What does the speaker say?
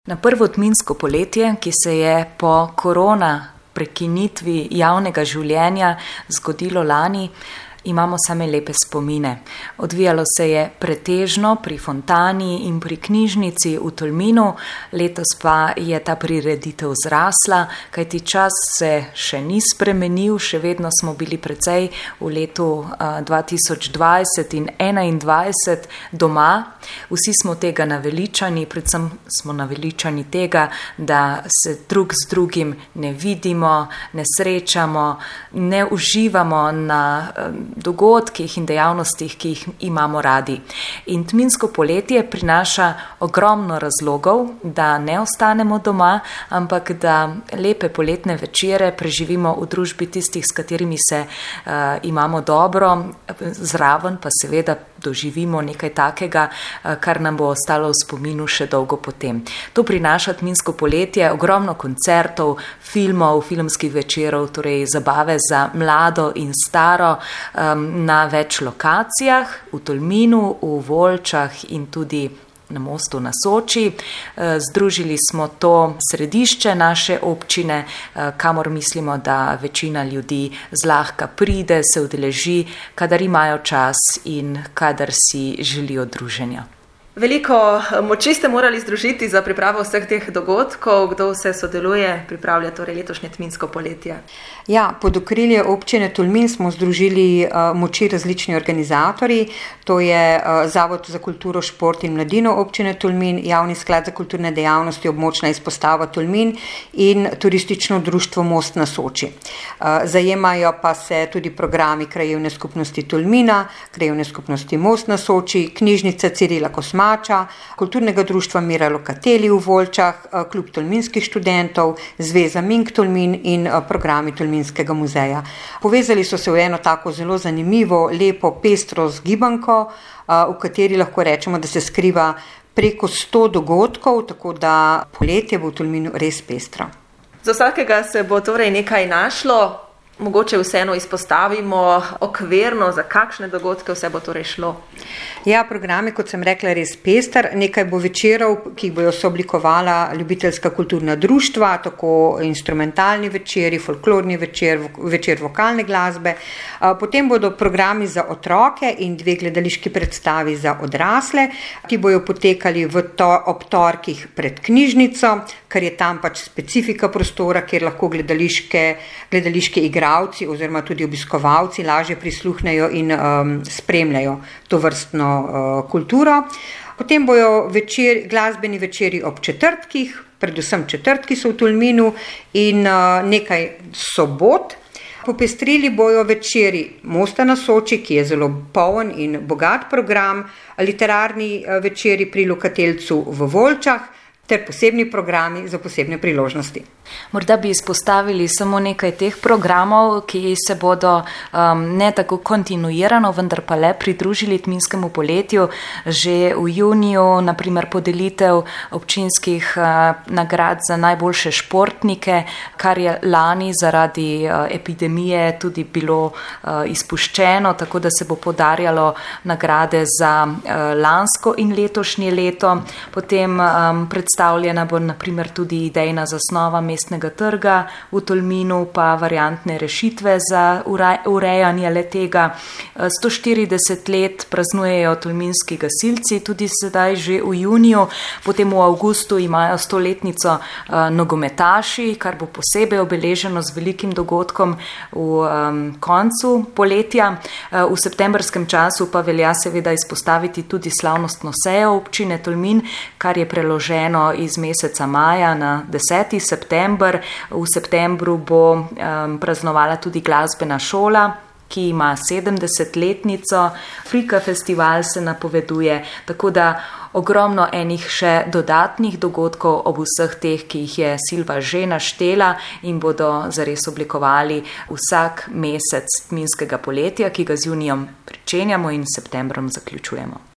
Na prvo tminsko poletje, ki se je po korona prekinitvi javnega življenja zgodilo lani, imamo same lepe spomine. Odvijalo se je pretežno pri Fontani in pri knjižnici v Tolminu, letos pa je ta prireditev zrasla, kajti čas se še ni spremenil, še vedno smo bili precej v letu 2020 in 2021 doma. Vsi smo tega naveličani, predvsem smo naveličani tega, da se drug z drugim ne vidimo, ne srečamo, ne uživamo na dogodkih in dejavnostih, ki jih imamo radi. In tminsko poletje prinaša ogromno razlogov, da ne ostanemo doma, ampak da lepe poletne večere preživimo v družbi tistih, s katerimi se imamo dobro, zraven pa seveda doživimo nekaj takega, kar nam bo ostalo v spominu še dolgo potem. To prinaša tminsko poletje, ogromno koncertov, filmov, filmskih večerov, torej zabave za mlado in staro, na več lokacijah, v Tolminu, v Volčah in tudi na Mostu na Soči. Združili smo to središče naše občine, kamor mislimo, da večina ljudi zlahka pride, se udeleži, kadar imajo čas in kadar si želijo druženja. Veliko moči ste morali združiti za pripravo vseh teh dogodkov. Kdo vse sodeluje, pripravlja torej letošnje tminsko poletje? Ja, pod okrilje občine Tolmin smo združili moči različni organizatorji. To je Zavod za kulturo, šport in mladino občine Tolmin, Javni sklad za kulturne dejavnosti, območna izpostava Tolmin in Turistično društvo Most na Soči. Zajemajo pa se tudi programi Krajevne skupnosti Tolmina, Krajevne skupnosti Most na Soči, knjižnica Cirila Kosmača, Kulturnega društva Mira Lokateli v Volčah, Klub tolminskih študentov, Zveza Mink Tolmin in programi Tolminskega muzeja. Povezali so se v eno tako zelo zanimivo, lepo, pestro zgibanko, v kateri lahko rečemo, da se skriva preko 100 dogodkov, tako da poletje bo v Tolminu res pestro. Za vsakega se bo torej nekaj našlo. Mogoče vseeno izpostavimo okvirno, za kakšne dogodke vse bo torej šlo. Ja, program je, kot sem rekla, res pester. Nekaj bo večerov, ki jih bojo sooblikovala ljubiteljska kulturna društva, tako instrumentalni večeri, folklorni večer, večer vokalne glasbe. Potem bodo programi za otroke in 2 gledališki predstavi za odrasle. Ti bojo potekali ob torkih pred knjižnico, ker je tam pač specifika prostora, kjer lahko gledališki igralci oziroma tudi obiskovalci lažje prisluhnejo in spremljajo to vrstno kulturo. Potem bojo glasbeni večeri ob četrtkih, predvsem četrtki so v Tolminu in nekaj sobot. Popestrili bojo večeri Mosta na Soči, ki je zelo poln in bogat program, literarni večeri pri Lokateljcu v Volčah, ter posebni programi za posebne priložnosti. Morda bi izpostavili samo nekaj teh programov, ki se bodo ne tako kontinuirano, vendar pa le pridružili tminskemu poletju. Že v juniju, naprimer, podelitev občinskih nagrad za najboljše športnike, kar je lani zaradi epidemije tudi bilo izpuščeno, tako da se bo podarjalo nagrade za lansko in letošnje leto. Potem predstavljena bo naprimer tudi idejna zasnova mestnega trga v Tolminu, pa variantne rešitve za urejanje le-tega. 140 let praznujejo tolminski gasilci, tudi sedaj že v juniju. Potem v avgustu imajo 100-letnico nogometaši, kar bo posebej obeleženo z velikim dogodkom v koncu poletja. V septembrskem času pa velja seveda izpostaviti tudi slavnostno sejo občine Tolmin, kar je preloženo iz meseca maja na 10. september. V septembru bo praznovala tudi glasbena šola, ki ima 70-letnico. Frika festival se napoveduje, tako da ogromno enih še dodatnih dogodkov ob vseh teh, ki jih je Silva že naštela in bodo zares oblikovali vsak mesec tminskega poletja, ki ga z junijem pričenjamo in septembrom zaključujemo.